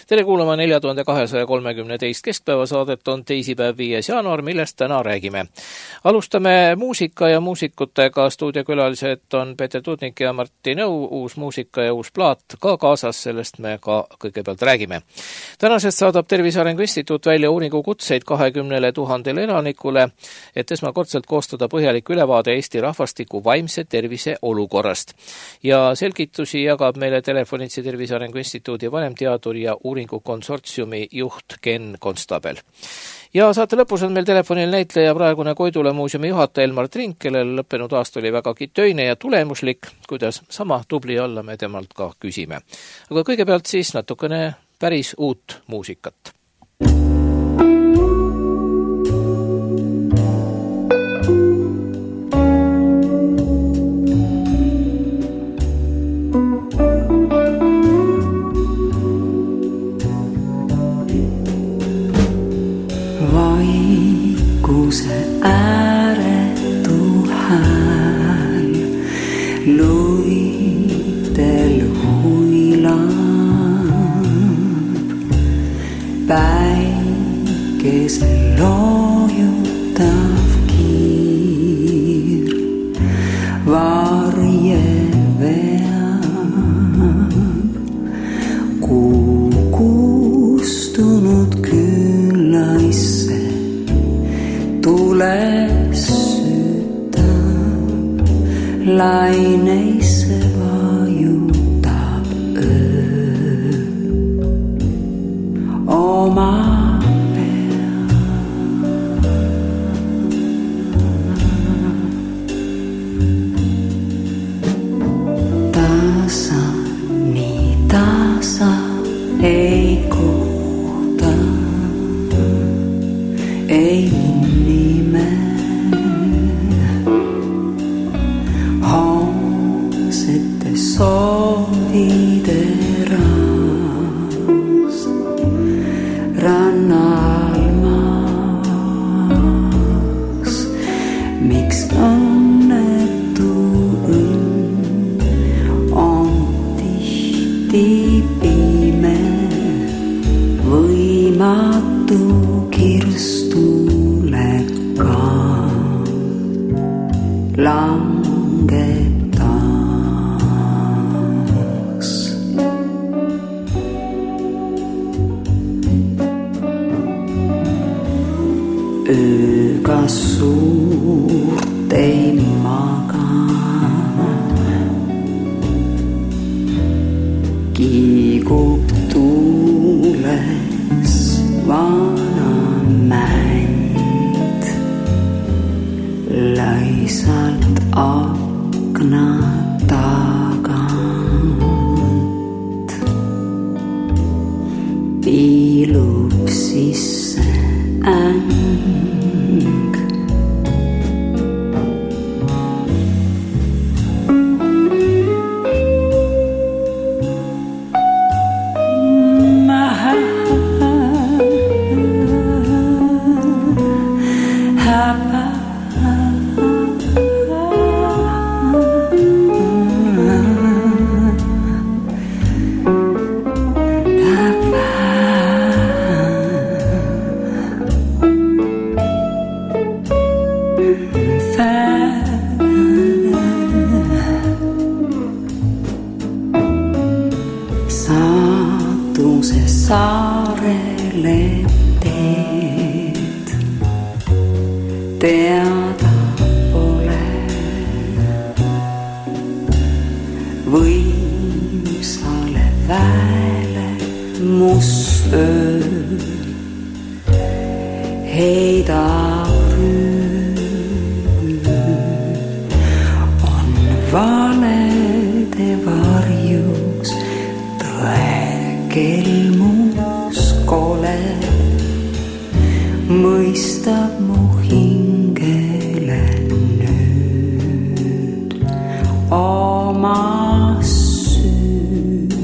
Tere kuulama 4232 keskpäevasaadet, on teisipäev 5. jaanuar, millest täna räägime. Alustame muusika ja muusikutega. Stuudiokülalised on Peeter Tudnik ja Martin Õu, uus muusika ja uus plaat ka kaasas, sellest me ka kõigepealt räägime. Tänasest saadab Tervise Arengu Instituut välja uuringu kutseid 20 000 elanikule, et esmakordselt koostada põhjalik ülevaade Eesti rahvastiku vaimse tervise olukorrast. Ja selgitusi jagab meile telefonitsi Tervise Arengu Instituudi vanemteadur ja uuringu konsortsiumi juht Ken Konstabel. Ja saate lõpus on meil telefonil näitleja praegune Koidula muuseumi juhataja Elmar Trink, kellel lõppenud aasta oli vägagi töine ja tulemuslik. Kuidas sama tubli olla, me temalt ka küsime. Aga kõigepealt siis natukene päris uut muusikat. Vaikuse ääretu hääl luitel huilab, päikese loojutav kiir varje veab, kukustunud külaisse tules sütab, laineisse vajutab öö oma pea. Tasa, nii tasa ei kohta, ei nime. Hoomsete soovide rast rannal maas. Miks õnnetu õnn on tihti pime, võimatu kirstule ka langetas. Ööga suurt ei maga, kiigub tuules vana mänd, laisalt akna tagant piilub sisse äng. Saarele teed teada pole, võimsale väele must öö heidab rüü, on valede varjus tõe kelmus kole, mõistab mu hingele nüüd oma süüd.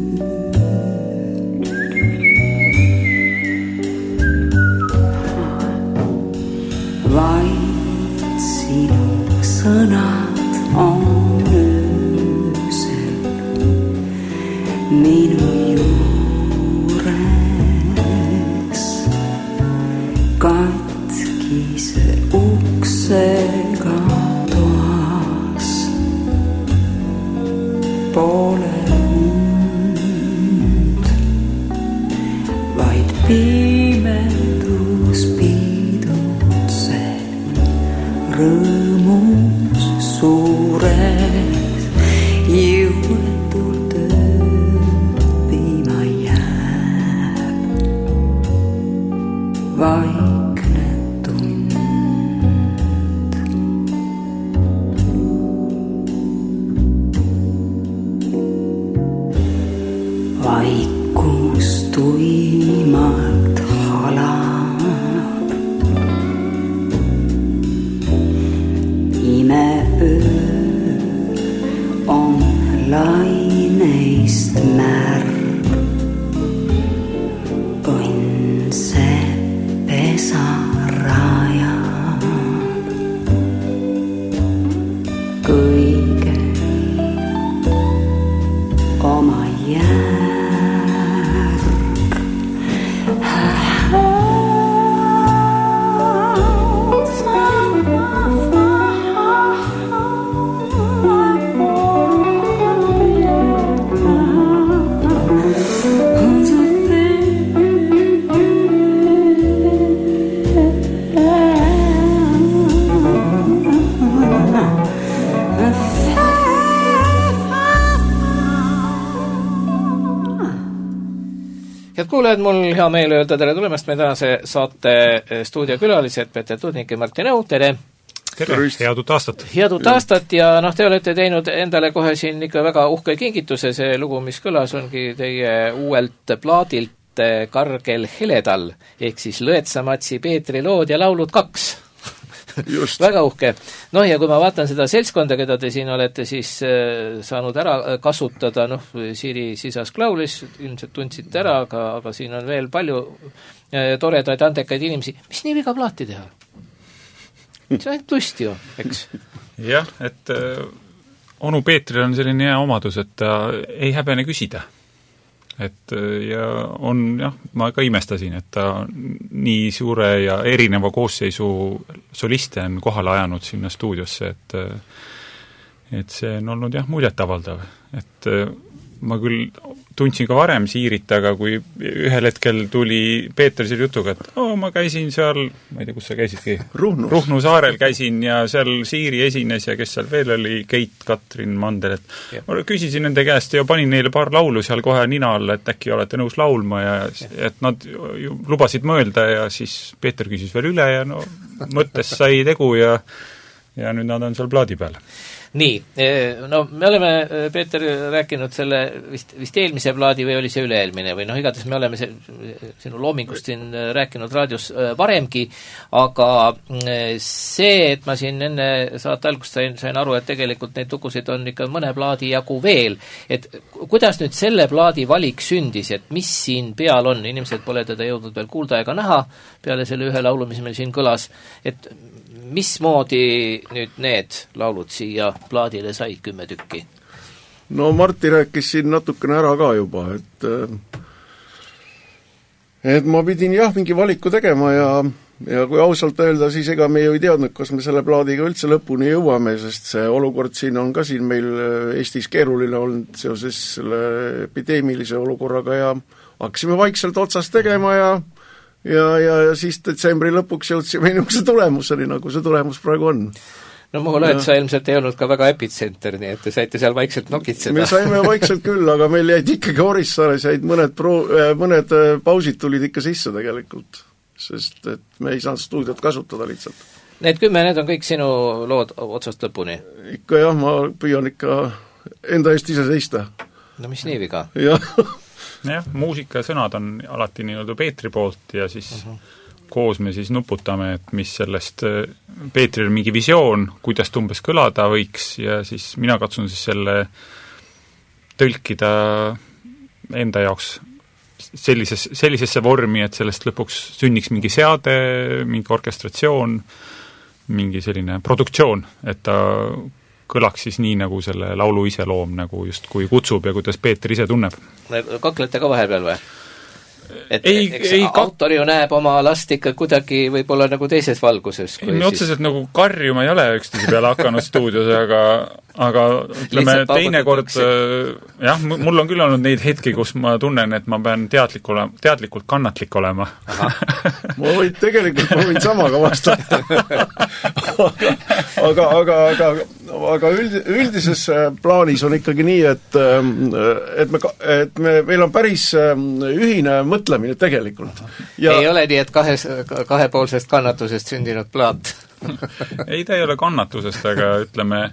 Vaid sinu sõnad on öösel minu juures. pime öö on laineist märg. Õnn see pesarajab kõige oma järg. Head kuulajad, mul hea meel öelda tere tulemast meie tänase saate stuudiokülalised Peter Tudnik ja Martti Nõu, tere! Tere, head uut aastat! Head uut aastat ja te olete teinud endale kohe siin ikka väga uhke kingituse, see lugu, mis kõlas, ongi teie uuelt plaadilt Kargel heledal, ehk siis Lõetsamatsi Peetri lood ja laulud 2. Väga uhke. Noh, ja kui ma vaatan seda seltskonda, keda te siin olete siis saanud ära kasutada, Siiri Sisask laulis, ilmselt tundsite ära, aga siin on veel palju toredaid, andekaid inimesi. Mis nii viga plaati teha? See on ainult lust ju, eks? Jah, et onu Peetril on selline hea omadus, et ta ei häbene küsida. Et ja on, ma ka imestasin, et ta nii suure ja erineva koosseisu soliste on kohale ajanud sinna stuudiosse, et see on olnud muljetavaldav. Et ma küll tundsin ka varem Siirit, aga kui ühel hetkel tuli Peeter selle jutuga, et ma käisin seal, ma ei tea, kus sa käisidki? Ruhnu saarel käisin ja seal Siiri esines ja kes seal veel oli, Keit, Katrin, Mandel, et ma küsisin nende käest ja panin neile paar laulu seal kohe nina alla, et äkki olete nõus laulma ja et nad lubasid mõelda ja siis Peeter küsis veel üle ja mõttes sai tegu ja nüüd nad on seal plaadi peal. Nii, me oleme, Peeter, rääkinud selle vist eelmise plaadi või oli see üle-eelmine või igatahes me oleme sinu loomingust siin rääkinud raadios varemgi, aga see, et ma siin enne saate algust sain aru, et tegelikult neid lugusid on ikka mõne plaadi jagu veel, et kuidas nüüd selle plaadi valik sündis, et mis siin peal on, inimesed pole teda jõudnud veel kuulda ega näha peale selle ühe laulu, mis meil siin kõlas, et mismoodi nüüd need laulud siia plaadile said 10 tükki? No Martti rääkis siin natukene ära ka juba, et ma pidin mingi valiku tegema ja kui ausalt öelda, siis ega me ju ei teadnud, kas me selle plaadiga üldse lõpuni jõuame, sest see olukord siin on ka siin meil Eestis keeruline olnud seoses selle epideemilise olukorraga ja hakkasime vaikselt otsast tegema ja siis detsembri lõpuks jõudsime niisuguse tulemuseni, nagu see tulemus praegu on. No mulle sa ilmselt ei olnud ka väga epitsenter, nii et te saite seal vaikselt nokitseda. Me saime vaikselt küll, aga meil jäid ikkagi Orissaares mõned pausid tulid ikka sisse tegelikult, sest et me ei saanud stuudiot kasutada lihtsalt. Need 10, need on kõik sinu lood otsast lõpuni? Ikka ma püüan ikka enda eest ise seista. No mis nii viga? Jah, muusika ja sõnad on alati nii-öelda Peetri poolt ja siis koos me siis nuputame, et mis sellest Peetril mingi visioon, kuidas tumbes kõlada võiks ja siis mina katsun siis selle tõlkida enda jaoks sellisesse vormi, et sellest lõpuks sünniks mingi seade, mingi orkestratsioon, mingi selline produktsioon, et ta kõlaks siis nii, nagu selle laulu iseloom nagu just kui kutsub ja kuidas Peeter ise tunneb. Kaklete ka vahepeal või? Autor ju näeb oma last ikka kuidagi võib-olla nagu teises valguses. Me otseselt nagu karjuma ei ole üksteise peale hakanud stuudios, aga ütleme teinekord, mul on küll olnud neid hetki, kus ma tunnen, et ma pean teadlikult kannatlik olema. ma võin samaga vastata. aga üldises plaanis on ikkagi nii, et meil on päris ühine mõtlemine tegelikult. Ei ole nii, et kahepoolsest kannatusest sündinud plaat? Ei, ta ei ole kannatusest, aga ütleme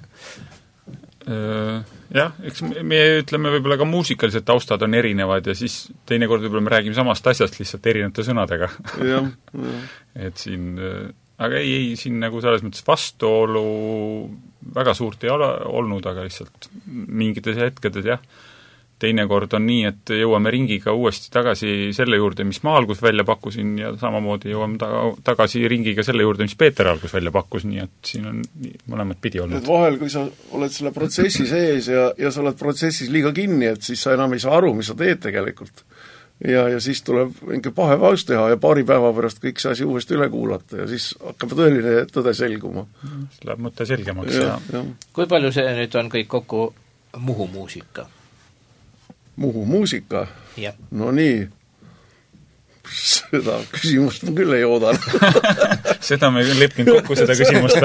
eks me ütleme võib-olla ka muusikalised taustad on erinevad ja siis teinekord võib-olla me räägime samast asjast lihtsalt erinevate sõnadega. Et siin, aga ei siin nagu selles mõttes vastuolu väga suurt ei ole olnud, aga lihtsalt mingites hetkedes jah, teinekord on nii, et jõuame ringiga uuesti tagasi selle juurde, mis ma algus välja pakkusin ja samamoodi jõuame tagasi ringiga selle juurde, mis Peeter algus välja pakkus, nii et siin on mõlemad pidi olnud. Et vahel, kui sa oled selle protsessi sees ja sa oled protsessis liiga kinni, et siis sa enam ei saa aru, mis sa teed tegelikult. Ja siis tuleb mingi pahepaus teha ja paari päeva pärast kõik see asi uuesti üle kuulata ja siis hakkab tõeline tõde selguma. Läheb mõte selgemaks. Ja. Kui palju see nüüd on kõik kokku Muhu muusika? Muhu muusika? Ja. No nii, seda küsimust ma küll ei oodan. Seda me küll leppinud kokku, seda küsimust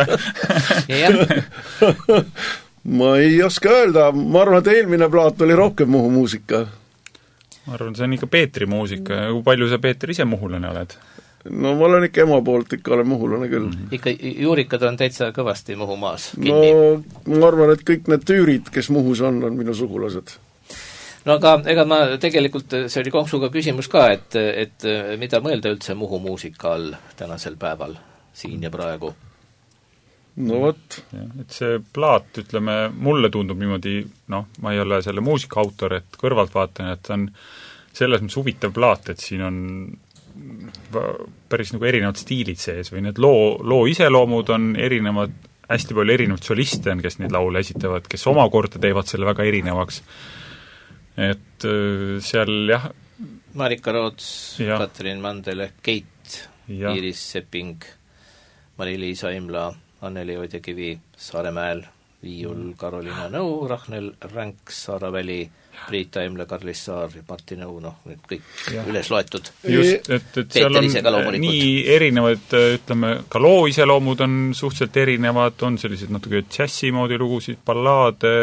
või? Ma ei oska öelda, ma arvan, et eelmine plaat oli rohkem Muhu muusika. Ma arvan, see on ikka Peetri muusika ja kui palju sa, Peeter, ise muhulane oled? No ma olen ikka ema poolt, ikka olen muhulane küll. Ikka juurikad on täitsa kõvasti Muhu maas kinni? No ma arvan, et kõik need tüürid, kes Muhus on minu sugulased. No aga ega ma tegelikult, see oli konksuga küsimus ka, et mida mõelda üldse Muhu muusika all tänasel päeval, siin ja praegu? No võt. Et see plaat, ütleme, mulle tundub niimoodi, ma ei ole selle muusika autor, et kõrvalt vaatan, et on selles mõttes huvitav plaat, et siin on päris nagu erinevad stiilid sees või need loo iseloomud on erinevad, hästi palju erinevad soliste on, kes neid laule esitavad, kes omakorda teevad selle väga erinevaks. Et seal jah Marika Roots, Katrin Mandel, Keit, Iiris Sepping, Mari-Liis Aimla, Anneli Oidjakivi, Saaremäel, Viiul, Karolina Nõu, Rahnel Ränk, Saara Väli, Priit Aimla, Karlis Saar ja Martin Nõu, nüüd kõik üles loetud. Just, et seal on nii erinevad, ütleme, ka loo iseloomud on suhteliselt erinevad, on sellised natuke džässi moodi lugusid, ballaade,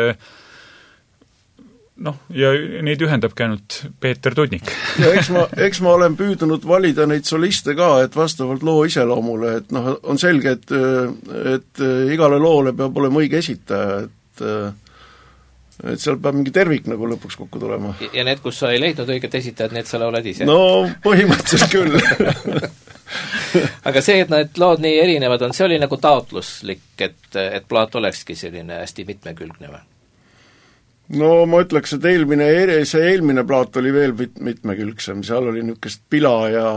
ja neid ühendabki ainult Peeter Tudnik. Ja eks ma olen püüdunud valida neid soliste ka, et vastavalt loo iseloomule, et on selge, et igale loole peab olema õige esitaja, et seal peab mingi tervik nagu lõpuks kokku tulema. Ja need, kus sa ei leidnud õiget esitajat, need sa lauled ise? No põhimõtteliselt küll. Aga see, et need lood nii erinevad on, see oli nagu taotluslik, et plaat olekski selline hästi mitmekülgne või? No ma ütleks, et see eelmine plaat oli veel mitmekülgsem, seal oli niisugust pila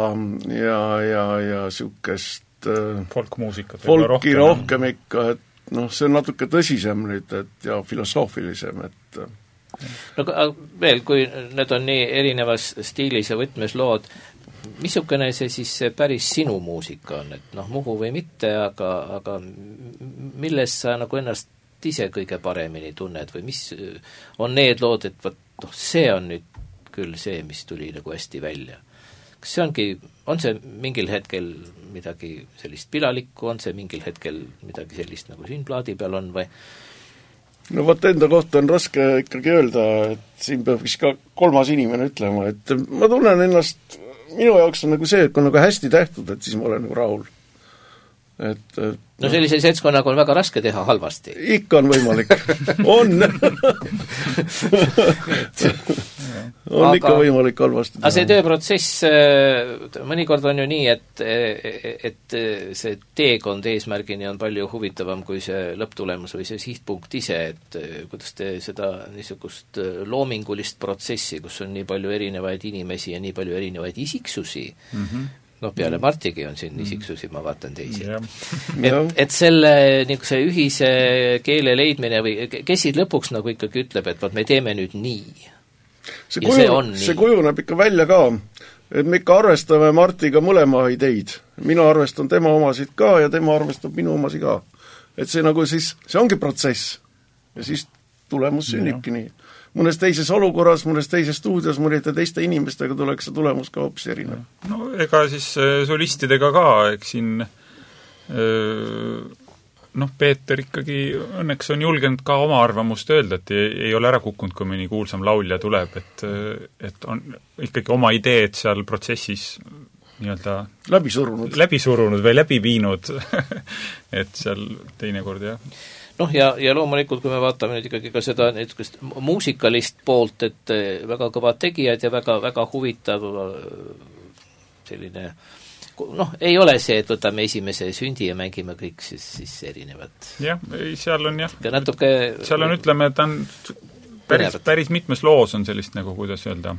ja niisugust folki rohkem ikka, et see on natuke tõsisem nüüd, ja filosoofilisem, et no veel, kui need on nii erinevas stiilis ja võtmes lood, missugune see siis päris sinu muusika on, et Muhu või mitte, aga milles sa nagu ennast ise kõige paremini tunned või mis on need lood, et see on nüüd küll see, mis tuli nagu hästi välja. Kas see on see mingil hetkel midagi sellist pilalikku, on see mingil hetkel midagi sellist, nagu siin plaadi peal on või? No võt enda kohta on raske ikkagi öelda, et siin peab vist ka kolmas inimene ütlema, et ma tunnen ennast, minu jaoks on nagu see, et kui on nagu hästi tehtud, et siis ma olen nagu rahul. No sellise seltskonnaga on väga raske teha halvasti. Ikka on võimalik. On ikka võimalik halvasti teha. Aga see tööprotsess, mõnikord on ju nii, et see teekond eesmärgini on palju huvitavam kui see lõpptulemus või see sihtpunkt ise, et kuidas te seda niisugust loomingulist protsessi, kus on nii palju erinevaid inimesi ja nii palju erinevaid isiksusi, peale Martigi on siin isiksusi, ma vaatan teisi. Et selle niisuguse ühise keele leidmine või kes siit lõpuks nagu ikkagi ütleb, et me teeme nüüd nii. See kujuneb ikka välja ka, et me ikka arvestame Martiga mõlema ideid. Mina arvestan tema omasid ka ja tema arvestab minu omasi ka. Et see nagu siis, see ongi protsess ja siis tulemus sünnibki nii. Mõnes teises olukorras, mõnes teises stuudios, mõnede teiste inimestega tuleks see tulemus ka hoopis erinev. No ega siis solistidega ka, eks siin Peeter ikkagi õnneks on julgenud ka oma arvamust öelda, et ei ole ära kukkunud, kui mõni kuulsam laulja tuleb, et on ikkagi oma ideed seal protsessis nii-öelda läbi surunud või läbi viinud et seal teinekord jah. Ja loomulikult, kui me vaatame nüüd ikkagi ka seda niisugust muusikalist poolt, et väga kõvad tegijad ja väga, väga huvitav selline ei ole see, et võtame esimese sündi ja mängime kõik siis erinevad. Jah, seal on natuke seal on, ütleme, ta on päris mitmes loos on sellist nagu, kuidas öelda,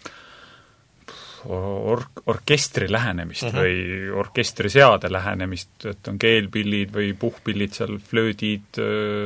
orkestri lähenemist või orkestriseade lähenemist, et on keelpillid või puhpillid seal, flöödid,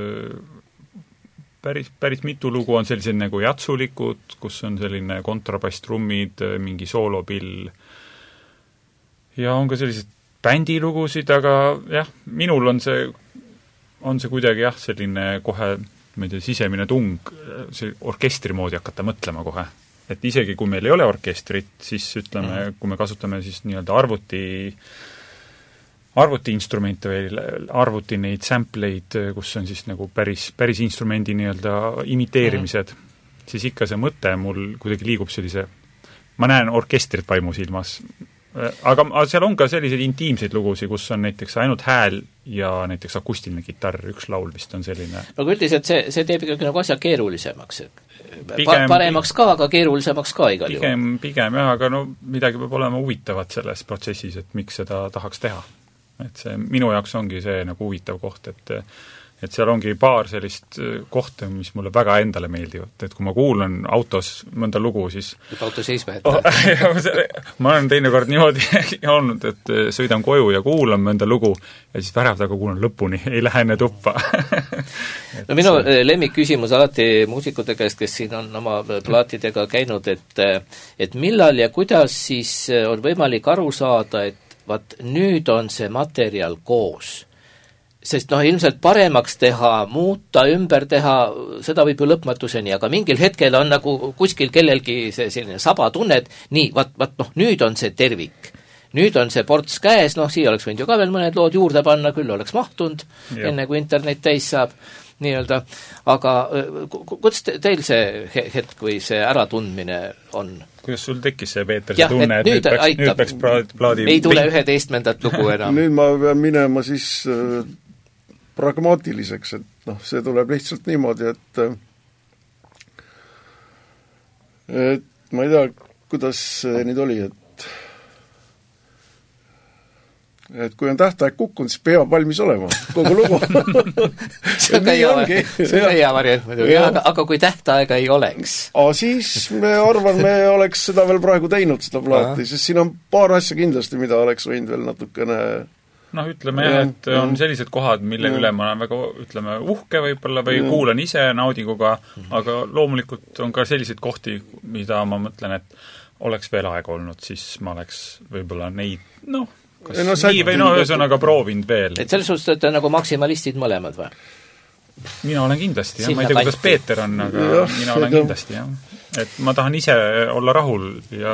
päris mitu lugu on sellised nagu jatsulikud, kus on selline kontrabass, trummid, mingi soolopill ja on ka sellised bändilugusid, aga jah, minul on see kuidagi selline kohe, ma ei tea, sisemine tung see orkestri moodi hakata mõtlema kohe. Et isegi kui meil ei ole orkestrit, siis ütleme, kui me kasutame siis nii-öelda arvutiinstrumente või arvuti neid sampleid, kus on siis nagu päris instrumendi nii-öelda imiteerimised, siis ikka see mõte mul kuidagi liigub sellise, ma näen orkestrit vaimusilmas. Aga seal on ka selliseid intiimseid lugusid, kus on näiteks ainult hääl ja näiteks akustiline kitarr, üks laul vist on selline. Aga üldiselt see teeb ikkagi nagu asja keerulisemaks. Paremaks ka, aga keerulisemaks ka igal juhul. Pigem jah, aga midagi peab olema huvitavat selles protsessis, et miks seda tahaks teha. Et see minu jaoks ongi see nagu huvitav koht, et seal ongi paar sellist kohta, mis mulle väga endale meeldivad, et kui ma kuulan autos mõnda lugu, siis auto seisma ette. Ma olen teinekord niimoodi olnud, et sõidan koju ja kuulan mõnda lugu ja siis värav taga kuulan lõpuni, ei lähe enne tuppa. Minu lemmikküsimus alati muusikute käest, kes siin on oma plaatidega käinud, et millal ja kuidas siis on võimalik aru saada, et nüüd on see materjal koos. Sest ilmselt paremaks teha, muuta, ümber teha, seda võib ju lõpmatuseni, aga mingil hetkel on nagu kuskil kellelgi see selline saba tunne, et nii, nüüd on see tervik. Nüüd on see ports käes, siia oleks võinud ju ka veel mõned lood juurde panna, küll oleks mahtunud, enne kui internet täis saab, nii-öelda. Aga kuidas teil see hetk või see äratundmine on? Kuidas sul tekkis see, Peeter, see tunne, et nüüd peaks plaadi... Ei tule 11. lugu enam. Nüüd ma pean minema siis pragmaatiliseks, et see tuleb lihtsalt niimoodi, et ma ei tea, kuidas see nüüd oli, et kui on tähtaeg kukkunud, siis peab valmis olema kogu lugu. see on hea variant muidugi, aga kui tähtaega ei oleks? Siis me oleks seda veel praegu teinud, seda plaati, sest siin on paar asja kindlasti, mida oleks võinud veel natukene ütleme et on sellised kohad, mille üle ma olen väga, ütleme, uhke võib-olla või kuulan ise naudinguga, aga loomulikult on ka selliseid kohti, mida ma mõtlen, et oleks veel aeg olnud, siis ma oleks võib-olla neid, nii või ühesõnaga proovinud veel. Et selles suhtes, et nagu maksimalistid mõlemad või? Mina olen kindlasti, ma ei tea, kuidas Peeter on, aga mina olen kindlasti, et ma tahan ise olla rahul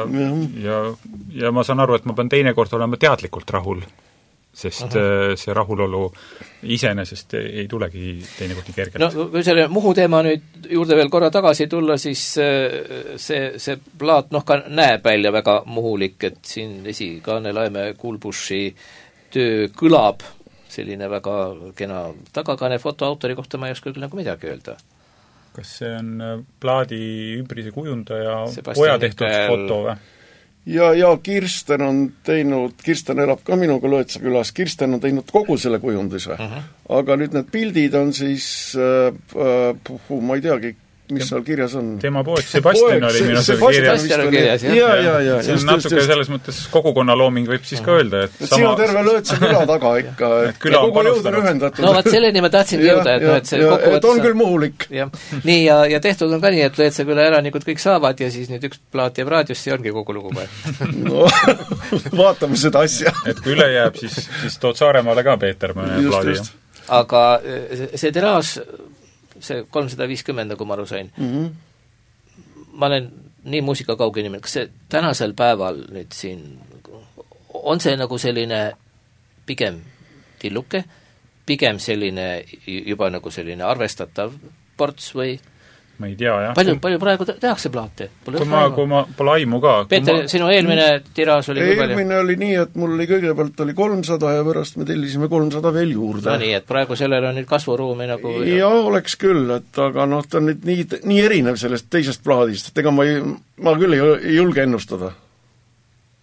ja ma saan aru, et ma pean teinekord olema teadlikult rahul, sest see rahulolu iseenesest ei tulegi teinekord nii kergelt. Kui selle Muhu teema nüüd juurde veel korra tagasi tulla, siis see plaat ka näeb välja väga muhulik, et siin esikaane Laime Kuulbushi töö kõlab, selline väga kena tagakaane fotoautori kohta ma ei oska küll nagu midagi öelda. Kas see on plaadi ümbrise kujundaja poja tehtud foto või? Ja Kirsten on teinud, Kirsten elab ka minuga Lõõtsa külas, Kirsten on teinud kogu selle kujunduse. Aga nüüd need pildid on siis, ma ei teagi, mis seal kirjas on. Tema poeg Sebastian oli minu kirjas. Ja. See on natuke selles mõttes kogukonna looming võib siis ka öelda, et siin on terve Lõõtsa küla taga ikka, et kogu jõud on ühendatud. Vaat selleni ma tahtsin jõuda, et see kokkuvõttes on küll muhulik. Nii, ja tehtud on ka nii, et Lõõtsa küla elanikud kõik saavad ja siis nüüd üks plaat jääb raadiosse ja ongi kogu lugu või. Vaatame seda asja. Et kui üle jääb, siis tood Saaremaale ka, Peeter, mõne plaadi. Aga see tiraaž, see 350, nagu ma aru sain. Ma olen nii muusikakauge inimene, kas see tänasel päeval nüüd siin, on see nagu selline pigem tilluke, pigem selline juba nagu selline arvestatav ports või? Ma ei tea, jah. Palju praegu tehakse plaate? Kui ma pole aimu ka. Peeter, sinu eelmine tiraaž oli kui palju? Eelmine oli nii, et mul oli kõigepealt oli 300 ja pärast me tellisime 300 veel juurde. No nii, et praegu sellel on nüüd kasvuruumi nagu... Ja oleks küll, et aga ta on nüüd nii erinev sellest teisest plaadist, et ega ma küll ei julge ennustada.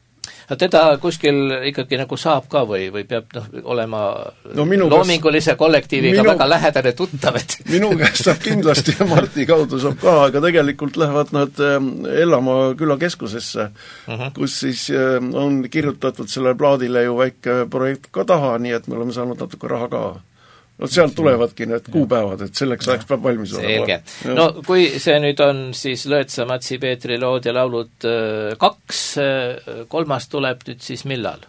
no teda kuskil ikkagi nagu saab ka või peab olema loomingulise kollektiiviga väga lähedane tuttav, et minu käest saab kindlasti ja Marti kaudu saab ka, aga tegelikult lähevad nad Ellamaa külakeskusesse, kus siis on kirjutatud selle plaadile ju väike projekt ka taha, nii et me oleme saanud natuke raha ka. No sealt tulevadki need kuupäevad, et selleks ajaks peab valmis olema. Selge. No kui see nüüd on siis Lõõtsa, Matsi, Peetri lood ja laulud 2, 3 tuleb nüüd siis millal?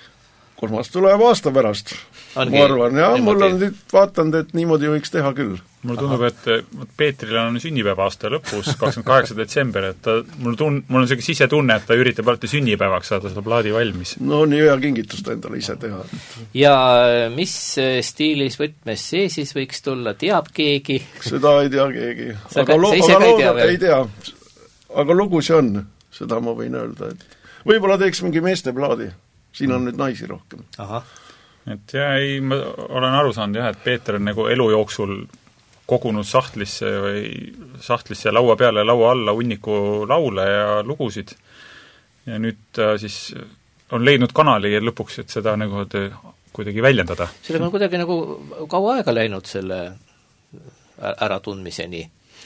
3 tuleb aasta pärast, ma arvan. Ja mul on nüüd vaatanud, et niimoodi võiks teha küll. Mulle tundub, et Peetril on sünnipäev aasta lõpus, 28. detsember, et mul on selline sisetunne, et ta üritab alati sünnipäevaks saada seda plaadi valmis. No nii hea kingitust endale ise teha. Ja mis stiilis võtmes see siis võiks tulla, teab keegi? Seda ei tea keegi. Aga ei tea. Aga lugu see on, seda ma võin öelda, et võib-olla teeks mingi meeste plaadi. Siin on nüüd naisi rohkem. Aha. Et ma olen aru saanud jah, et Peeter on nagu elu jooksul kogunud sahtlisse ja laua peale ja laua alla hunniku laule ja lugusid. Ja nüüd siis on leidnud kanali ja lõpuks, et seda nagu kuidagi väljendada. Sellega on kuidagi nagu kaua aega läinud selle äratundmiseni.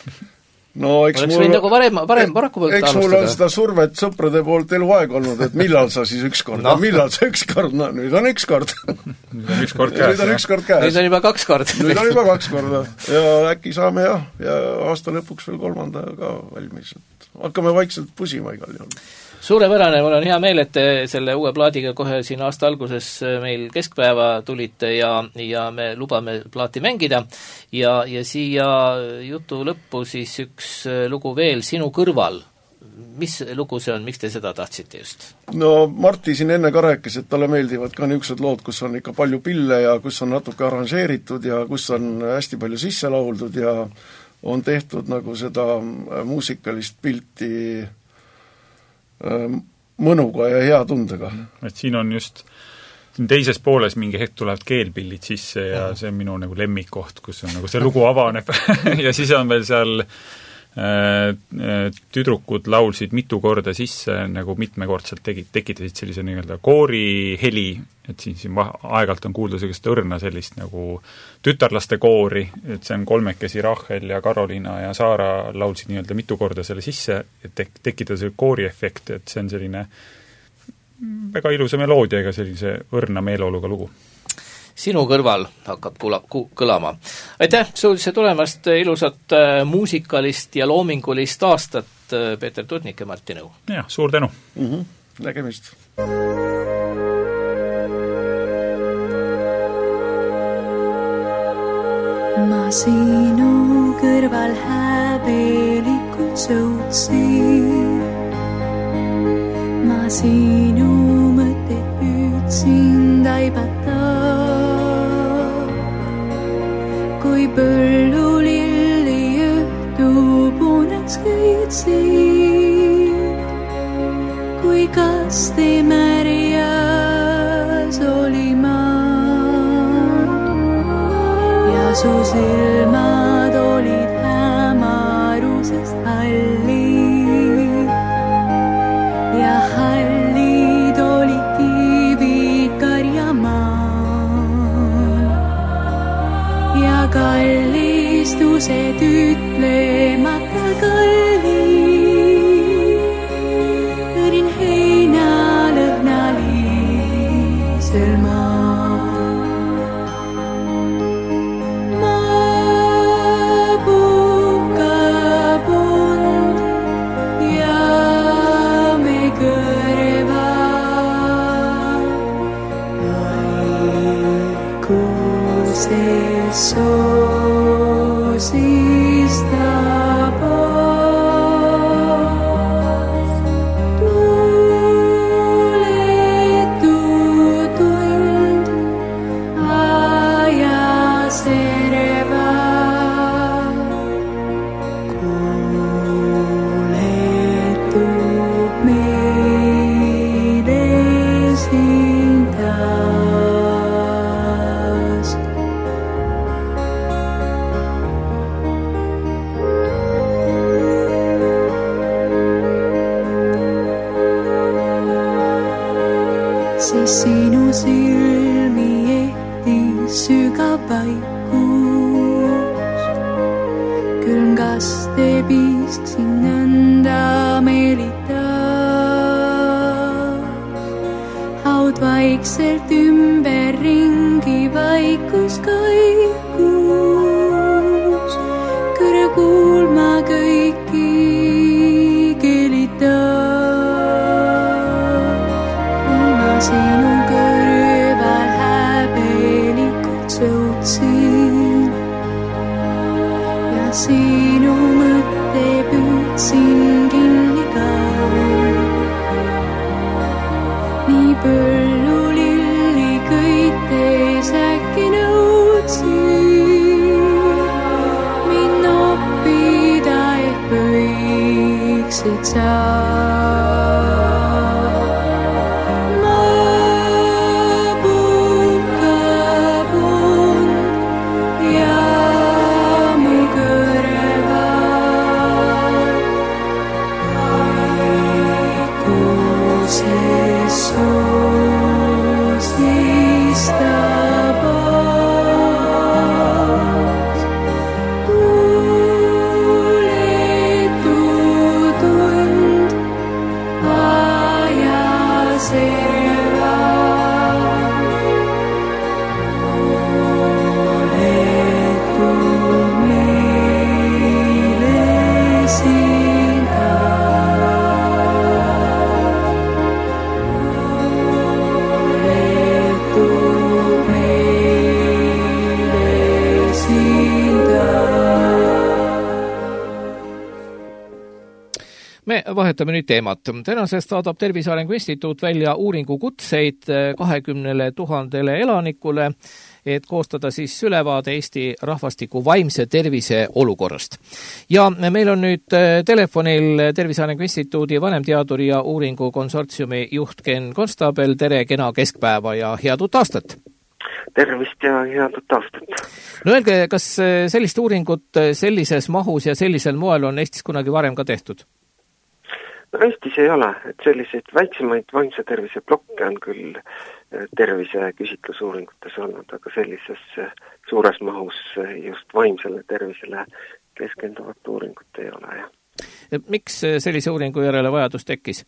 No, eks mul nagu varem paraku poolt alustada. Mul on seda survet sõprade poolt eluaeg olnud, et millal sa siis ükskord, millal sa ükskord, nüüd on ükskord. Nüüd on ükskord käes. Nüüd on juba 2 korda. Nüüd on juba 2 korda. Ja äkki saame ja aasta lõpuks veel 3. ka valmis. Hakkame vaikselt pusima igal juhul. Suurepärane, mul on hea meel, et te selle uue plaadiga kohe siin aasta alguses meil keskpäeva tulite ja me lubame plaati mängida ja siia jutu lõppu siis üks lugu veel, Sinu kõrval. Mis lugu see on, miks te seda tahtsite just? No Marti siin enne ka rääkis, et talle meeldivad ka niisugused lood, kus on ikka palju pille ja kus on natuke arranžeeritud ja kus on hästi palju sisse lauldud ja on tehtud nagu seda muusikalist pilti mõnuga ja hea tundega. Et siin on just teises pooles mingi hetk tulevad keelpillid sisse ja see on minu nagu lemmikkoht, kus on nagu see lugu avaneb ja siis on veel seal tüdrukud laulsid mitu korda sisse, nagu mitmekordselt tekitasid sellise nii-öelda koori heli, et siin aegalt on kuulda sellist õrna sellist nagu tütarlaste koori, et see on kolmekesi Rachel ja Karoliina ja Saara laulsid nii-öelda mitu korda selle sisse, et tekitada see kooriefekt, et see on selline väga ilusa meloodiaga sellise õrna meeleoluga lugu. Sinu kõrval hakkab kõlama. Aitäh suudise tulemast, ilusat muusikalist ja loomingulist aastat, Peeter Tudnik ja Martti Nõu. Ja, suur tänu. Nägemist. Ma sinu kõrval häbelikult sõutsin. Ma sinu mõtteid püüdsin taibata. Kui põllulilli õhtu puneks kõitsin, kui kaste märjas oli ma ja su silmad olid hämarusest hallid ja hallid olid kivid karjamaal ja kallistused ütlemata kallid. Õrin heinalõhnalisel maal. Ma puhkab und ja me kõrvad haiguses soosistab tuletu tund ajas ereva kuuletub meid esindas. siis sinu silmi ehtis sügav vaikus. Külm kaste pisksin nõnda meelitab. Haud vaikselt ümber ringi vaikus kaikus. Kõre kuulma kõiki keelitab. Ma sinu kõrval häbelikult sõutsin ja sinu mõtte püüdsin kinni ka. Nii põllulilli kõites äkki nõudsin mind noppida ehk võiksid sa. Me vahetame nüüd teemat. Tänasest saadab Tervise Arengu Instituut välja uuringukutseid 20 000 elanikule, et koostada siis ülevaade Eesti rahvastiku vaimse tervise olukorrast. Ja meil on nüüd telefonil Tervise Arengu Instituudi vanemteaduri ja uuringu konsortsiumi juht Ken Konstabel. Tere, kena keskpäeva ja head uut aastat! Tervist ja head uut aastat! No öelge, kas sellist uuringut sellises mahus ja sellisel moel on Eestis kunagi varem ka tehtud? No Eestis ei ole, et selliseid väiksemaid vaimse tervise blokke on küll tervise küsitlusuuringutes olnud, aga sellises suures mahus just vaimsele tervisele keskenduvat uuringut ei ole. Ja. Miks sellise uuringu järele vajadus tekkis?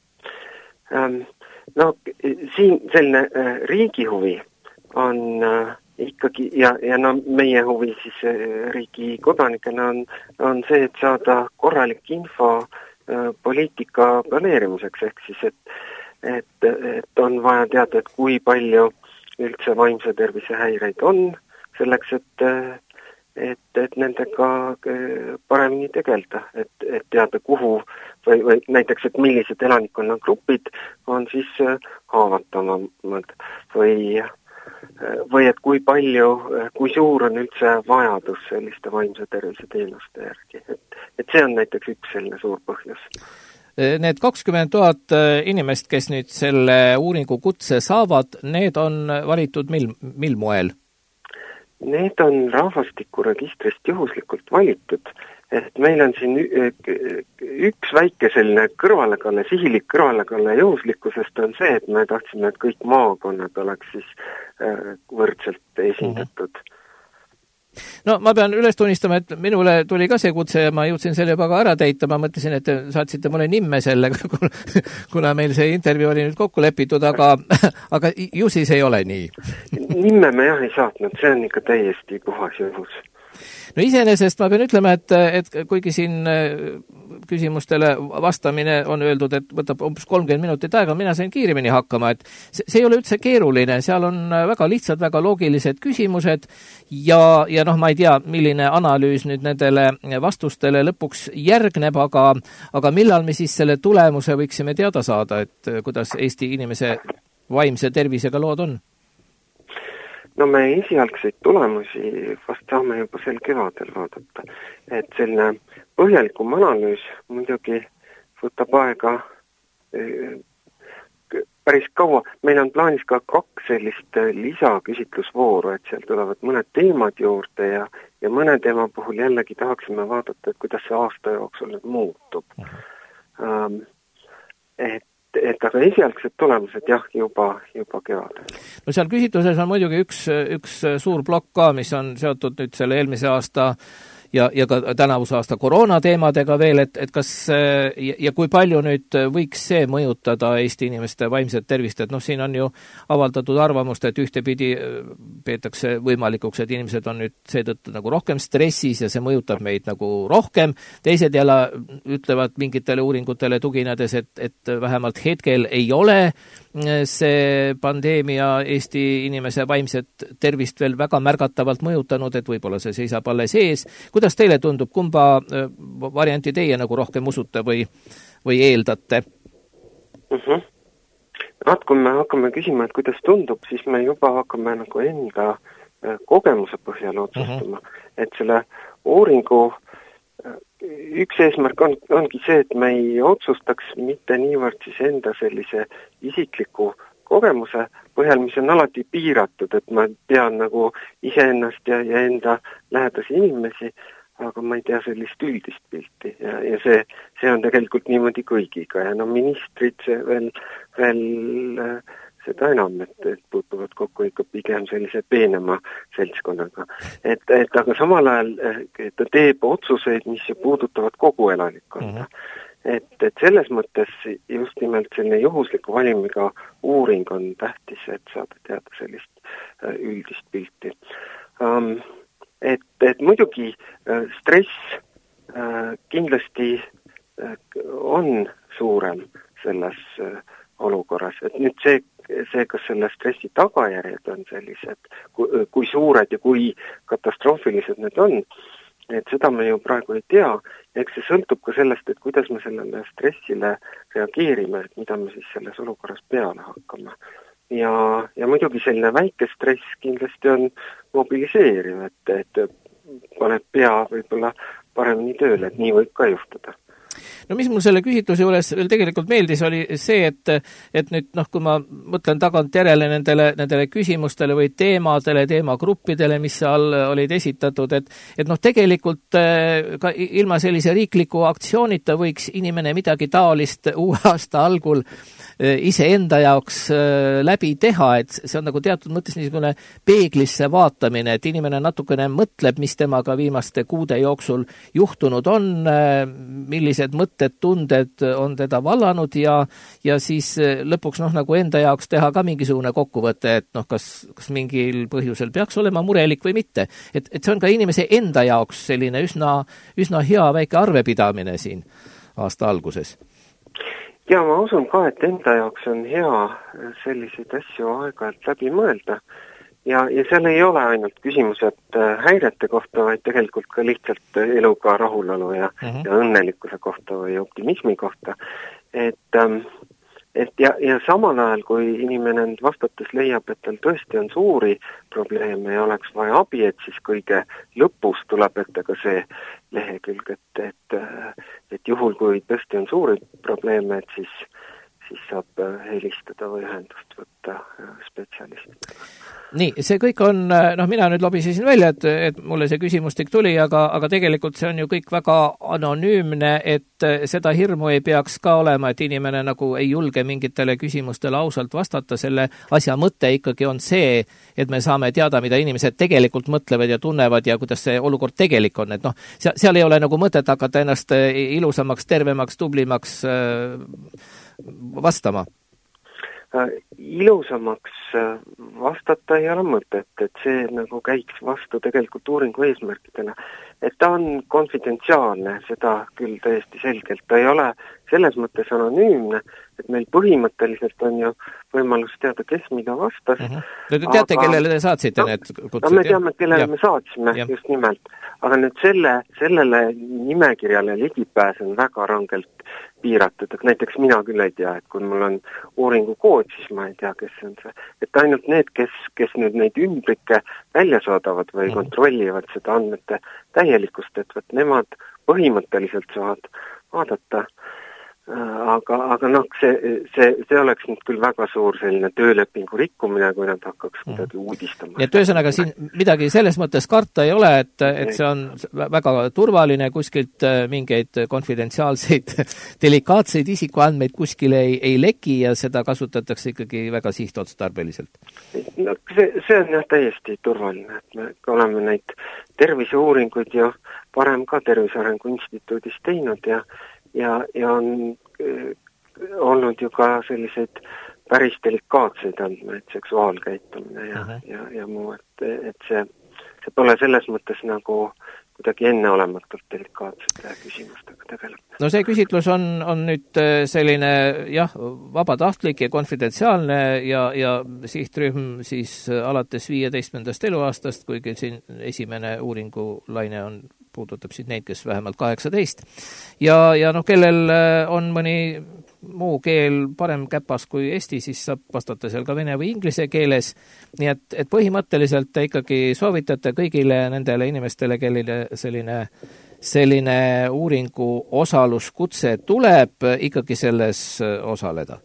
No siin selline riigi huvi on ikkagi, ja no meie huvi siis riigi kodanikena on see, et saada korralik info poliitika planeerimiseks, ehk siis, et on vaja teada, et kui palju üldse vaimse tervise häireid on, selleks, et nendega paremini tegelda, et teada, kuhu või näiteks, et millised elanikkonnagrupid on siis haavatavamad või et kui palju, kui suur on üldse vajadus selliste vaimse tervise teenuste järgi. Et see on näiteks üks selline suur põhjus. Need 20 000 inimest, kes nüüd selle uuringu kutse saavad, need on valitud mil moel? Need on rahvastikuregistrist juhuslikult valitud. Et meil on siin üks väike selline kõrvalekalle, sihilik kõrvalekalle juhuslikkusest on see, et me tahtsime, et kõik maakonnad oleks siis võrdselt esindatud. No ma pean üles tunnistama, et minule tuli ka see kutse ja ma jõudsin selle juba ka ära täita. Ma mõtlesin, et te saatsite mulle nimme selle, kuna meil see intervjuu oli nüüd kokku lepitud, aga ju siis ei ole nii. Nimme me jah ei saatnud, see on ikka täiesti puhas juhus. No iseenesest ma pean ütlema, et kuigi siin küsimustele vastamine on öeldud, et võtab umbes 30 minutit aega, mina sain kiiremini hakkama, et see ei ole üldse keeruline, seal on väga lihtsad, väga loogilised küsimused ja noh, ma ei tea, milline analüüs nüüd nendele vastustele lõpuks järgneb, aga millal me siis selle tulemuse võiksime teada saada, et kuidas Eesti inimese vaimse tervisega lood on? No me esialgseid tulemusi vast saame juba sel kevadel vaadata, et selline põhjalikum analüüs muidugi võtab aega päris kaua. Meil on plaanis ka 2 sellist lisaküsitlusvooru, et seal tulevad mõned teemad juurde ja mõne teema puhul jällegi tahaksime vaadata, et kuidas see aasta jooksul nüüd muutub. aga esialgsed tulemused jah, juba kevadel. No seal küsitluses on muidugi üks suur plokk ka, mis on seotud nüüd selle eelmise aasta ja ka tänavuse aasta koroonateemadega veel, et kas ja kui palju nüüd võiks see mõjutada Eesti inimeste vaimset tervist, et siin on ju avaldatud arvamust, et ühtepidi peetakse võimalikuks, et inimesed on nüüd seetõttu nagu rohkem stressis ja see mõjutab meid nagu rohkem, teised jälle ütlevad mingitele uuringutele tuginedes, et vähemalt hetkel ei ole see pandeemia Eesti inimese vaimset tervist veel väga märgatavalt mõjutanud, et võib-olla see seisab alles ees. Kuidas teile tundub, kumba varianti teie nagu rohkem usute või eeldate? Kui me hakkame küsima, et kuidas tundub, siis me juba hakkame nagu enda kogemuse põhjal otsustama, et selle uuringu üks eesmärk ongi see, et me ei otsustaks mitte niivõrd siis enda sellise isikliku kogemuse põhjal, mis on alati piiratud, et ma tean nagu iseennast ja enda lähedasi inimesi, aga ma ei tea sellist üldist pilti ja see on tegelikult niimoodi kõigiga ja ministrid see veel seda enam, et puutuvad kokku ikka pigem sellise peenema seltskonnaga. Et aga samal ajal ta teeb otsuseid, mis puudutavad kogu elanikkonda. Et selles mõttes just nimelt selline juhusliku valimiga uuring on tähtis, et saada teada sellist üldist pilti. Et muidugi stress kindlasti on suurem selles olukorras, et nüüd see, kas selle stressi tagajärjed on sellised, kui suured ja kui katastroofilised need on, et seda me ju praegu ei tea, eks see sõltub ka sellest, et kuidas me sellele stressile reageerime, et mida me siis selles olukorras peale hakkame. Ja muidugi selline väike stress kindlasti on mobiliseeriv, et paneb pea võib-olla paremini tööle, et nii võib ka juhtuda. No mis mul selle küsitluse juures veel tegelikult meeldis, oli see, et nüüd kui ma mõtlen tagantjärele nendele küsimustele või teemagruppidele, mis seal olid esitatud, et tegelikult ka ilma sellise riikliku aktsioonita võiks inimene midagi taolist uue aasta algul iseenda jaoks läbi teha, et see on nagu teatud mõttes niisugune peeglisse vaatamine, et inimene natukene mõtleb, mis temaga viimaste kuude jooksul juhtunud on, millised mõtted, tunded on teda vallanud ja siis lõpuks nagu enda jaoks teha ka mingisugune kokkuvõte, et kas mingil põhjusel peaks olema murelik või mitte. Et see on ka inimese enda jaoks selline üsna hea väike arvepidamine siin aasta alguses. Ja ma usun ka, et enda jaoks on hea selliseid asju aeg-ajalt läbi mõelda ja seal ei ole ainult küsimused häirete kohta, vaid tegelikult ka lihtsalt eluga rahulolu ja õnnelikkuse kohta või optimismi kohta. Ja samal ajal, kui inimene vastates leiab, et tal tõesti on suuri probleeme ja oleks vaja abi, et siis kõige lõpus tuleb ette ka see lehekülg, et juhul, kui tõesti on suuri probleeme, et siis saab helistada või ühendust võtta spetsialistidega. Nii, see kõik on, mina nüüd lobisesin välja, et mulle see küsimustik tuli, aga tegelikult see on ju kõik väga anonüümne, et seda hirmu ei peaks ka olema, et inimene nagu ei julge mingitele küsimustele ausalt vastata, selle asja mõte ikkagi on see, et me saame teada, mida inimesed tegelikult mõtlevad ja tunnevad ja kuidas see olukord tegelik on, et seal ei ole nagu mõtet hakata ennast ilusamaks, tervemaks, tublimaks vastama. Ilusamaks vastata ei ole mõtet, et see nagu käiks vastu tegelikult uuringu eesmärkidele. Et ta on konfidentsiaalne, seda küll täiesti selgelt. Ta ei ole selles mõttes anonüümne, et meil põhimõtteliselt on ju võimalus teada, kes mida vastas. Te teate, kellele te saatsite need kutsud? Me teame, kellele me saatsime, just nimelt. Aga nüüd sellele nimekirjale ligipääs on väga rangelt piiratud, et näiteks mina küll ei tea, et kui mul on uuringu kood, siis ma ei tea, kes see on see. Et ainult need, kes nüüd neid ümbrikke välja saadavad või kontrollivad seda andmete täielikust, et nemad põhimõtteliselt saavad vaadata aga noh, see oleks nüüd küll väga suur selline töölepingu rikkumine, kui nad hakkaks kuidagi uudistama. Et ühesõnaga siin midagi selles mõttes karta ei ole, et see on väga turvaline, kuskilt mingeid konfidentsiaalseid, delikaatseid isikuandmeid kuskile ei leki ja seda kasutatakse ikkagi väga sihtotstarbeliselt. No, see on jah täiesti turvaline, et me oleme neid terviseuuringuid ju varem ka Tervise Arengu Instituudis teinud ja on olnud ju ka selliseid päris delikaatseid andmeid, seksuaalkäitumine ja muu, et see pole selles mõttes nagu kuidagi enneolematult delikaatsete küsimustega tegeleb. No see küsitlus on nüüd selline vabatahtlik ja konfidentsiaalne ja sihtrühm siis alates 15. eluaastast, kuigi siin esimene uuringulaine puudutab siis neid, kes vähemalt 18. Ja kellel on mõni muu keel parem käpas kui eesti, siis saab vastata seal ka vene või inglise keeles. Nii et põhimõtteliselt te ikkagi soovitate kõigile nendele inimestele, kellele selline uuringu osaluskutse tuleb, ikkagi selles osaleda?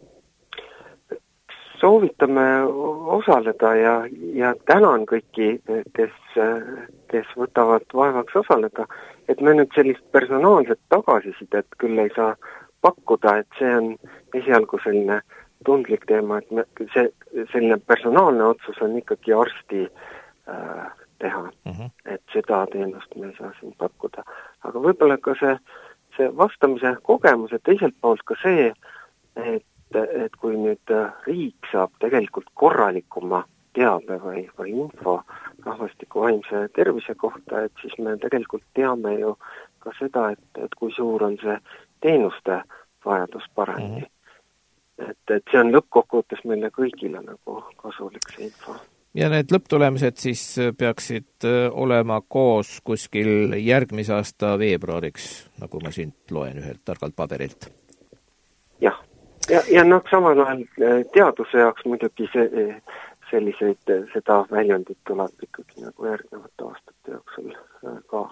Soovitame osaleda ja tänan kõiki, kes võtavad vaevaks osaleda, et me nüüd sellist personaalset tagasisidet küll ei saa pakkuda, et see on esialgu selline tundlik teema, et selline personaalne otsus on ikkagi arsti teha, et seda teenust me ei saa siin pakkuda. Aga võib-olla ka see vastamise kogemus, et teiselt poolt ka see, et kui nüüd riik saab tegelikult korralikuma teabe või info rahvastiku vaimse tervise kohta, et siis me tegelikult teame ju ka seda, et kui suur on see teenuste vajadus paremini. Et see on lõppkokkuvõttes meile kõigile nagu kasulik see info. Ja need lõpptulemused siis peaksid olema koos kuskil järgmise aasta veebruariks, nagu ma siin loen ühelt targalt paberilt. Jah. Ja samal ajal teaduse jaoks muidugi seda väljundit tuleb ikkagi nagu järgnevate aastate jooksul ka.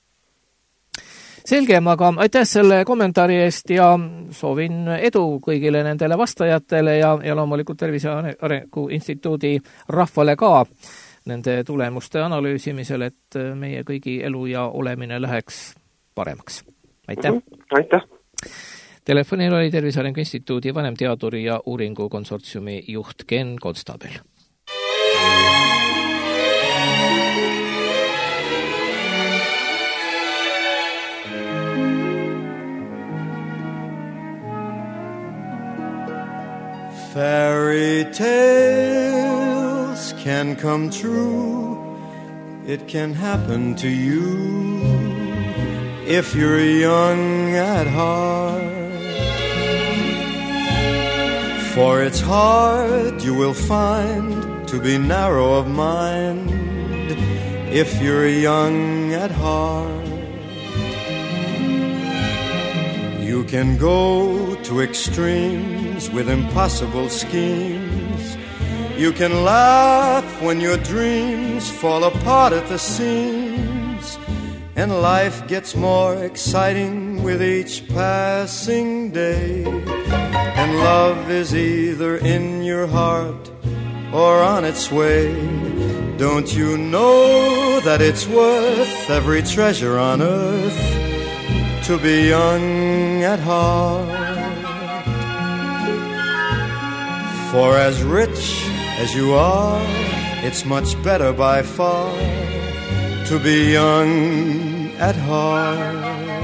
Selge, aga aitäh selle kommentaari eest ja soovin edu kõigile nendele vastajatele ja loomulikult Tervise Arengu Instituudi rahvale ka nende tulemuste analüüsimisel, et meie kõigi elu ja olemine läheks paremaks. Aitäh! Aitäh! Telefonil oli Tervise Arengu Instituudi vanemteaduri ja uuringukonsortsiumi juht Ken Konstabel. Fairy tales can come true. It can happen to you if you're young at heart. For it's hard, you will find, to be narrow of mind if you're young at heart. You can go to extremes with impossible schemes. You can laugh when your dreams fall apart at the seams, and life gets more exciting with each passing day. And love is either in your heart or on its way. Don't you know that it's worth every treasure on earth to be young at heart? For as rich as you are, it's much better by far to be young at heart.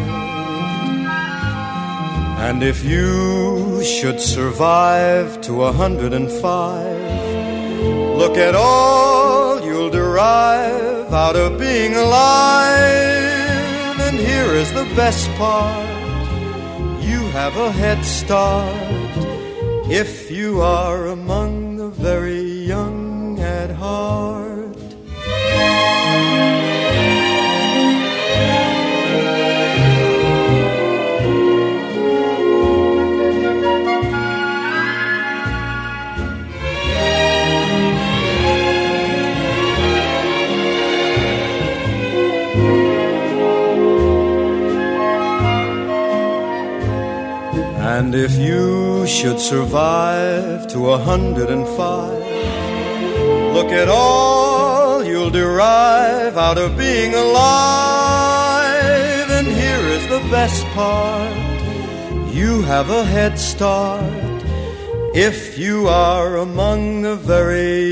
And if you should survive to 105, look at all you'll derive out of being alive. And here is the best part, you have a head start if you are among the very young at heart. And if you should survive to 105, look at all you'll derive out of being alive. And here is the best part, you have a head start if you are among the very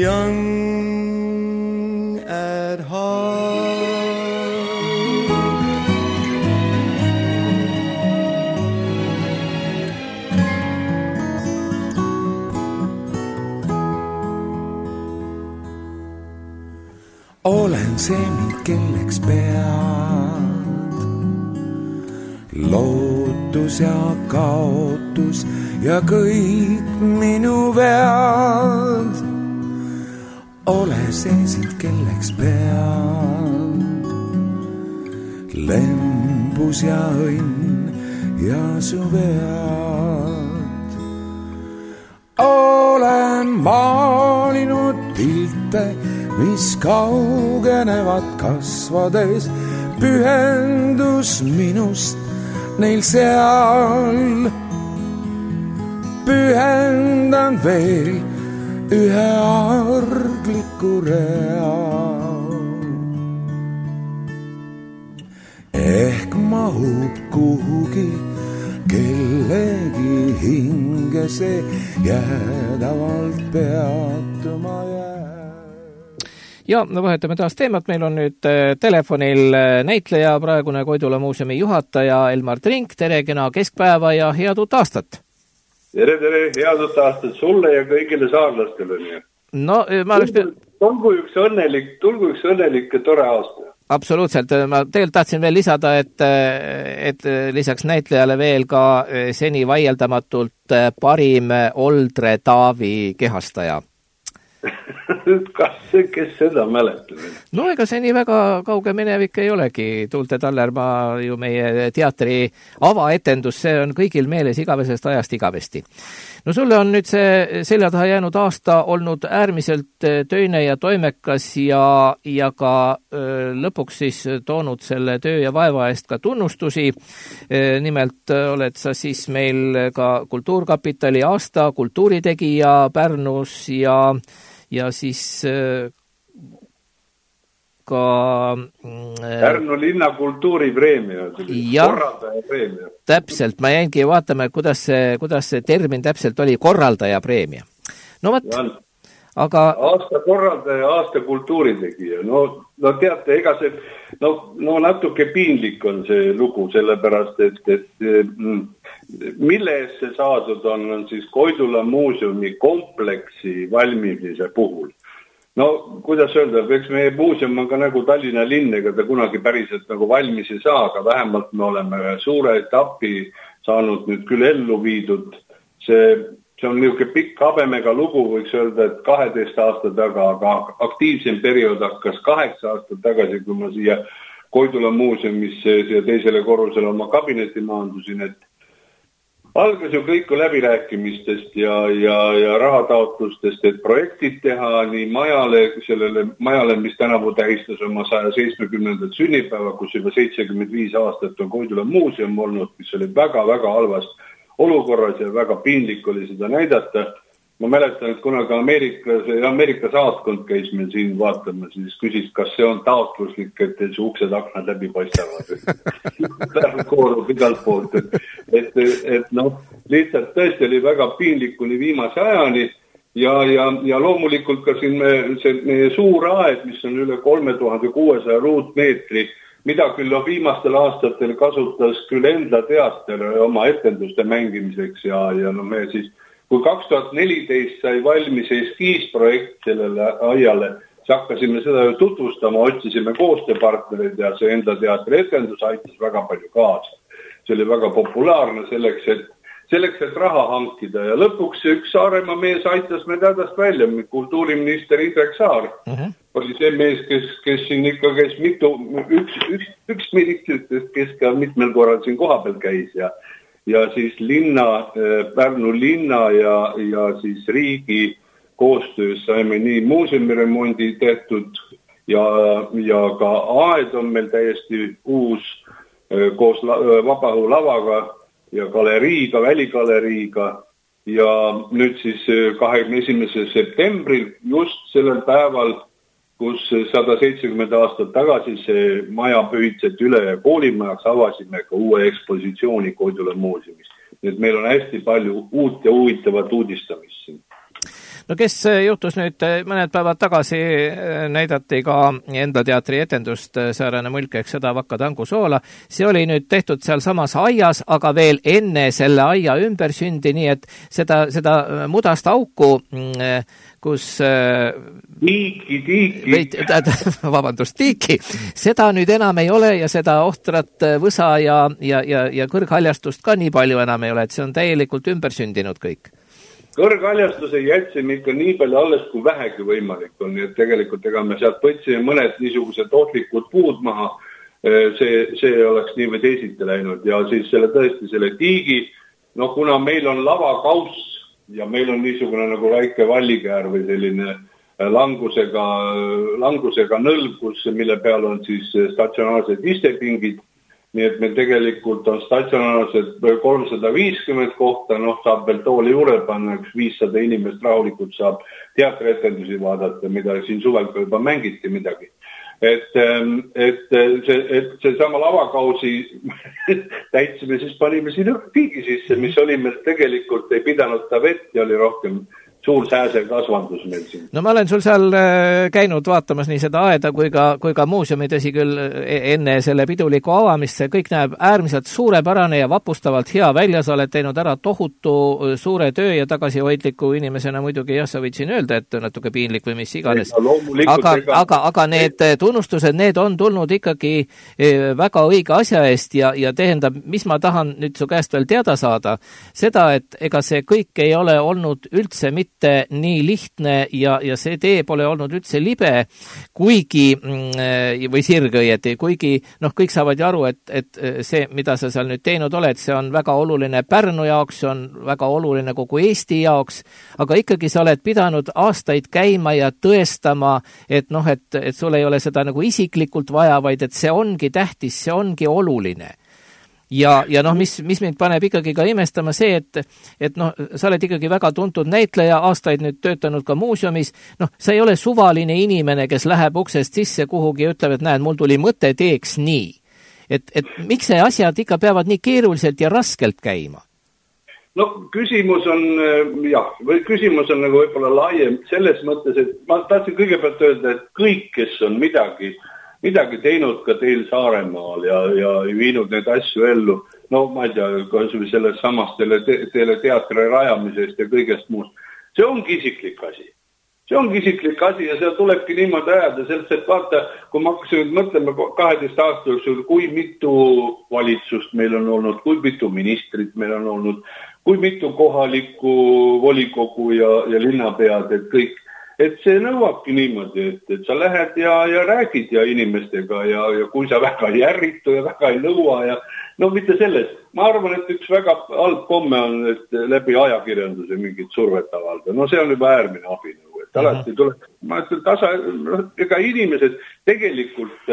young at heart. Olen see mind kelleks pead, lootus ja kaotus ja kõik minu vead. Ole see sind kelleks pead, lembus ja õnn ja su vead. Olen maalinud pilte, mis kaugenevad kasvades, pühendus minust neil seal. Pühendan veel ühe argliku rea. Ehk mahub kuhugi kellegi hinge see jäädavalt peatuma jää. Ja vahetame taas teemat. Meil on nüüd telefonil näitleja, praegune Koidula muuseumi juhataja Elmar Trink. Tere, kena keskpäeva ja head uut aastat! Tere, head uut aastat sulle ja kõigile saarlastele. No, ma oleks... Tulgu üks õnnelik ja tore aasta. Absoluutselt. Ma tegelikult tahtsin veel lisada, et lisaks näitlejale veel ka seni vaieldamatult parim Oldre Taavi kehastaja. Kes seda mäletab? No ega see nii väga kauge minevik ei olegi. Tuulte Tallermaa ju meie teatri avaetendus, see on kõigil meeles igavesest ajast igavesti. No sulle on nüüd see selja taha jäänud aasta olnud äärmiselt töine ja toimekas ja ka lõpuks siis toonud selle töö ja vaeva eest ka tunnustusi. Nimelt oled sa siis meil ka Kultuurkapitali aasta kultuuritegija Pärnus ja siis ka Pärnu linna kultuuripreemia, korraldaja preemia. Täpselt, ma jäingi vaatama, kuidas see termin täpselt oli, korraldaja preemia. No võt, aga... Aasta korraldaja, aasta kultuuritegija. No teate, ega see, no natuke piinlik on see lugu, sellepärast, et mille eest see saadud on siis Koidula muuseumi kompleksi valmimise puhul. No, kuidas öelda, eks meie muuseum on ka nagu Tallinna linn, ega ta kunagi päriselt nagu valmis ei saa, aga vähemalt me oleme suure etapi saanud nüüd küll ellu viidud. See on niisugune pikk habemega lugu, võiks öelda, et 12 aasta taga, aga aktiivsem periood hakkas 8 aastat tagasi, kui ma siia Koidula muuseumisse ja teisele korrusele oma kabineti maandusin, et algas ju kõik läbirääkimistest ja rahataotlustest, et projektid teha nii sellele majale, mis tänavu tähistas oma 170. sünnipäeva, kus juba 75 aastat on Koidula muuseum olnud, mis oli väga-väga halvas olukorras ja väga piinlik oli seda näidata. Ma mäletan, et kunagi Ameerika saatkond käis meil siin vaatama, siis küsis, kas see on taotluslik, et teil see uksed aknad läbi paistavad. Koorub igalt poolt. Et lihtsalt tõesti oli väga piinlik kuni viimase ajani ja loomulikult ka siin meie suur aed, mis on üle 3600 ruutmeetri, mida küll viimastel aastatel kasutas küll enda teater oma etenduste mängimiseks ja me siis kui 2014 sai valmis eskiisprojekt sellele aiale, siis hakkasime seda ju tutvustama, otsisime koostööpartnerid ja see enda teatri etendus aitas väga palju kaasa. See oli väga populaarne selleks, et raha hankida ja lõpuks üks Saaremaa mees aitas meid hädast välja, kultuuriminister Indrek Saar. Oli see mees, kes siin ikka käis üks ministritest, kes ka mitmel korral siin koha peal käis ja siis Pärnu linna ja siis riigi koostöös saime nii muuseumiremondi tehtud ja ka aed on meil täiesti uus koos Vabaõhu lavaga ja galeriiga, väligaleriiga ja nüüd siis 21. septembril just sellel päeval, kus 170 aastat tagasi see maja pühitseti üle ja koolimajaks avasime ka uue ekspositsiooni Koidula muuseumis. Nii et meil on hästi palju uut ja huvitavat uudistamist siin. No kes juhtus nüüd mõned päevad tagasi näidati ka enda teatri etendust Säärane mulk ehk Sõda vakka tangu soola. See oli nüüd tehtud seal samas aias, aga veel enne selle aia ümbersündi, nii et seda mudast auku, kus tiiki, seda nüüd enam ei ole ja seda ohtrat võsa ja kõrghaljastust ka nii palju enam ei ole, et see on täielikult ümbersündinud kõik. Kõrghaljastuse jätsime ikka nii palju alles, kui vähegi võimalik on, nii et tegelikult ega me sealt võtsime mõned niisugused ohtlikud puud maha, see oleks nii või teisiti läinud ja siis tõesti selle tiigi, kuna meil on lavakauss ja meil on niisugune nagu väike vallikäär või selline langusega nõlgus, mille peal on siis statsionaarsed istepingid, nii et meil tegelikult on statsionaarsed 350 kohta, saab veel tooli juurde panna, 500 inimest rahulikult saab teatrietendusi vaadata, mida siin suvel juba mängiti midagi. Et see sama lavakausi täitsime, siis panime siin tiigi sisse, mis oli meil tegelikult, ei pidanud ta vett ja oli rohkem suur sääse kasvandus meil siin. No ma olen sul seal käinud vaatamas nii seda aeda kui ka muuseumi, tõsi küll enne selle piduliku avamist, see kõik näeb äärmiselt suurepärane ja vapustavalt hea välja, sa oled teinud ära tohutu suure töö ja tagasihoidliku inimesena muidugi sa võid siin öelda, et natuke piinlik või mis iganes. Aga need tunnustused, need on tulnud ikkagi väga õige asja eest ja tähendab, mis ma tahan nüüd su käest veel teada saada, seda, et ega see kõik ei ole olnud üldse mitte nii lihtne ja see tee pole olnud üldse libe, kuigi, või sirgõieti, kuigi kõik saavad ju aru, et see, mida sa seal nüüd teinud oled, see on väga oluline Pärnu jaoks, see on väga oluline kogu Eesti jaoks, aga ikkagi sa oled pidanud aastaid käima ja tõestama, et sul ei ole seda nagu isiklikult vaja, vaid et see ongi tähtis, see ongi oluline. Ja mis mind paneb ikkagi ka imestama see, et sa oled ikkagi väga tuntud näitleja, aastaid nüüd töötanud ka muuseumis, sa ei ole suvaline inimene, kes läheb uksest sisse kuhugi ja ütleb, et näed, mul tuli mõte, teeks nii. Et miks see asjad ikka peavad nii keeruliselt ja raskelt käima? Küsimus on nagu võib-olla laiem selles mõttes, et ma tahtsin kõigepealt öelda, et kõik, kes on midagi teinud ka teil Saaremaal ja viinud neid asju ellu, ma ei tea, kasvõi sellest samast teatri rajamisest ja kõigest muust. See ongi isiklik asi. See ongi isiklik asi ja see tulebki niimoodi ajada, sellest, et vaata, kui ma hakkasin mõtlema 12 aasta jooksul, kui mitu valitsust meil on olnud, kui mitu ministrit meil on olnud, kui mitu kohalikku volikogu ja linnapead, et kõik. Et see nõuabki niimoodi, et sa lähed ja räägid ja inimestega ja kui sa väga ei järritu ja väga ei nõua ja mitte selles. Ma arvan, et üks väga halb komme on, et läbi ajakirjanduse mingit survet avalda. See on juba äärmine abinõu, et alati tuleb, ma ütlen, ega inimesed tegelikult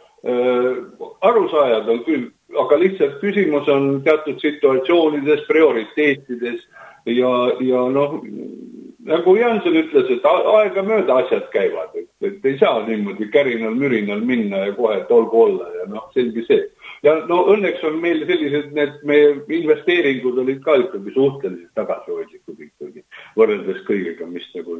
arusaajad on küll, aga lihtsalt küsimus on teatud situatsioonides, prioriteetides ja nagu Janson ütles, et aega mööda asjad käivad, et ei saa niimoodi kärinal-mürinal minna ja kohe, et olgu olla ja selgi see. Ja õnneks on meil sellised, need meie investeeringud olid ka ikkagi suhteliselt tagasihoidlikud ikkagi, võrreldes kõigega, mis nagu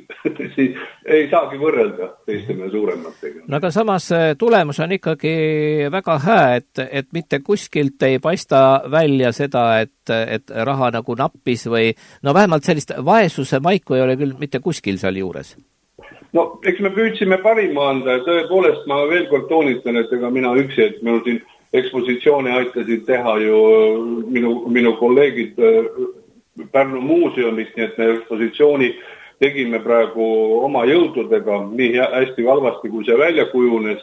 ei saagi võrrelda teistele suurematega. Aga samas tulemus on ikkagi väga hää, et mitte kuskilt ei paista välja seda, et raha nagu nappis või vähemalt sellist vaesuse maiku ei ole küll mitte kuskil seal juures. Eks me püüdsime parima anda ja tõepoolest ma veel kord toonitan, et ega mina üksi, et minul siin ekspositsiooni aitasid teha ju minu kolleegid Pärnu muuseumist, nii et me ekspositsiooni tegime praegu oma jõududega, nii hästi halvasti, kui see välja kujunes,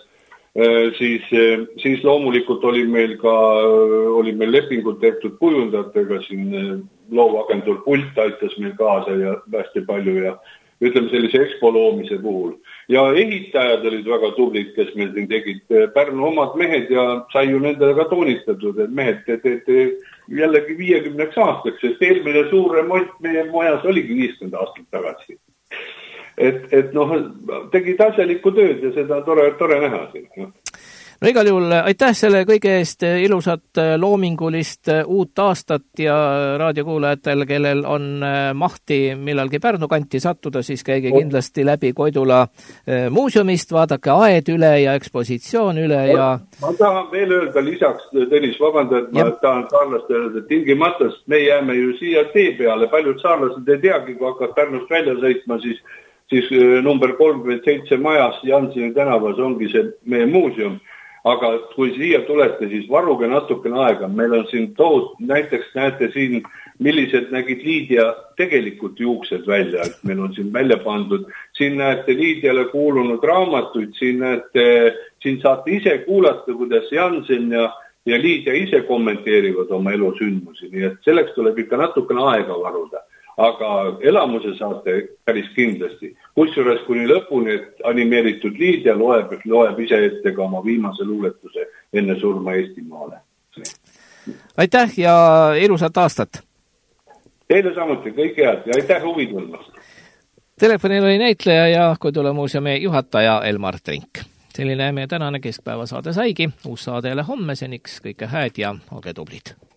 siis loomulikult oli meil lepingud tehtud kujundajatega, siin loovagentuur Pult aitas meil kaasa ja hästi palju ütleme sellise EXPO loomise puhul. Ja ehitajad olid väga tublid, kes meil siin tegid Pärnu omad mehed ja sai ju nendele ka toonistatud, et mehed te jällegi 50 aastaks, sest eelmine suur remont meie majas oligi 50 aastat tagasi. Et noh, tegid asjalikku tööd ja seda tore näha siin. No igal juhul aitäh selle kõige eest, ilusat loomingulist uut aastat ja raadiokuulajatel, kellel on mahti millalgi Pärnu kanti sattuda, siis käige kindlasti läbi Koidula muuseumist, vaadake aed üle ja ekspositsioon üle ja... Ma tahan veel öelda lisaks, Tõnis, vabanda, et ma tahan saarlaste öelda, et tingimatast me jääme ju siia tee peale, paljud saarlased ei teagi, kui hakkad Pärnust välja sõitma, siis number 37 majas Jansini tänavas ongi see meie muuseum. Aga kui siia tulete, siis varuge natukene aega. Meil on siin näiteks näete siin, millised nägid Liidia tegelikult juuksed välja. Meil on siin välja pandud. Siin näete Liidiale kuulunud raamatuid. Siin saate ise kuulata, kuidas Jansen ja Liidia ise kommenteerivad oma elusündmusi. Nii et selleks tuleb ikka natukene aega varuda. Aga elamuse saate päris kindlasti. Kusjuures kuni lõpuni, et animeeritud Liidia loeb ise ette ka oma viimase luuletuse enne surma Eestimaale. Aitäh ja ilusat aastat! Teile samuti, kõik head ja aitäh huvi tundmast! Telefonil oli näitleja ja Koidula muuseumi juhataja Elmar Trink. Selline meie tänane keskpäevasaade saigi. Uus saade jälle homme, seniks kõike hääd ja olge tublid!